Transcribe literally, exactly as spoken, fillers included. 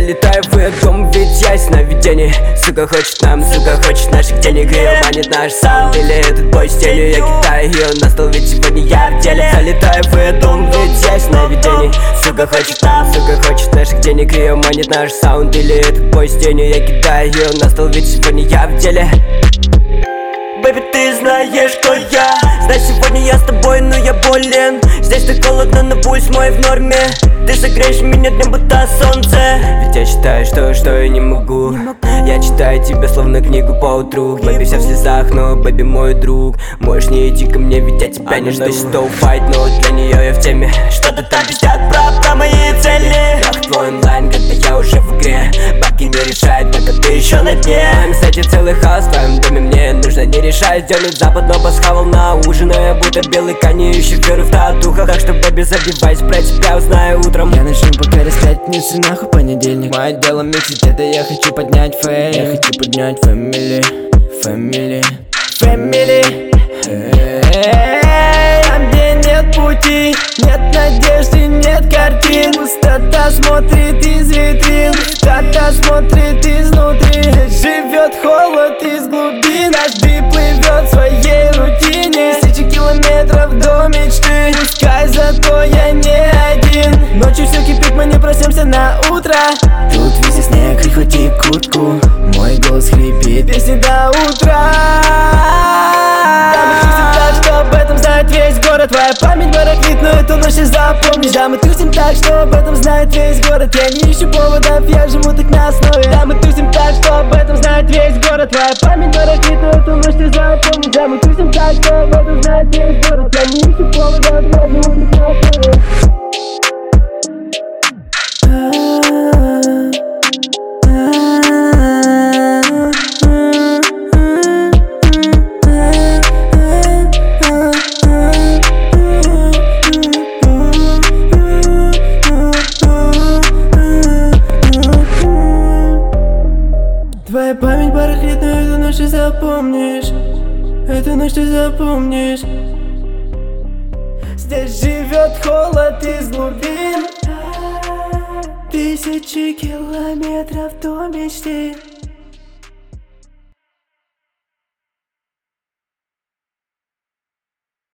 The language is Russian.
Залетаю в ее дом, ведь я сновидение. Сука хочет нам, сука хочет наших денег. Ее манит наш саунд, или этот бой с тенью. Я кидаю ее на стол, ведь сегодня я в деле. Залетаю в ее дом, ведь я сновидение. Сука хочет нам, сука хочет наших денег. Ее манит наш саунд, или этот бой с тенью. Я кидаю ее на стол, ведь сегодня я в деле. Бэби, ты знаешь, кто я. Знаешь, сегодня я с тобой, но я болен. Здесь так холодно, но пульс мой в норме. Ты согреешь меня днем, будто солнце. Ведь я считаю, что, что я не могу. Я читаю тебя, словно книгу по утру. Бэби вся в слезах, но Бэби мой друг. Можешь не идти ко мне, ведь я тебя не жду. Стоу файт, но для нее я в теме. Что-то там пиздят про, про мои цели. Как твой онлайн, когда я уже в игре. Бабки не решают, пока ты еще на дне. Кстати, целый хаос в твоем доме, мне нужно не решать. Дернуть запад, но пасхавал на ужин. Я будто белый конь, ищу веру в татухах. Так что, Бэби, забивайся, про тебя узнаю утром. Я начну покорять пятницу, нахуй понедельник. Мое дело миксить, это я хочу поднять фейм. Я хочу поднять фэмили, фэмили, фэмили. Там, где нет пути, нет надежды, нет картин. Пустота смотрит из витрин, пустота смотрит изнутри. Живет холод из глубин, каждый плывет в своей рутине. Тысячи километров до мечты, пускай зато я не один. Ночью все кипит, мы не проснемся на утро. Тут везде снег, прихвати куртку. Мой голос хрипит, песни до утра. Да, мы тусим так, что об этом знает весь город. Твоя память барахлит, но эту ночь ты запомнишь. Да, мы тусим так, что об этом знает весь город. Я не ищу поводов, я живу так на основе. Да, мы тусим так, что об этом знает весь город. Твоя память барахлит, но эту ночь ты запомнишь. Да, мы тусим так, что об этом знает весь город. Я не ищу поводов, я живу так на основе. Твоя память барахлит, но эту ночь ты запомнишь. Эту ночь ты запомнишь. Здесь живет холод из глубин. Тысячи километров до мечты.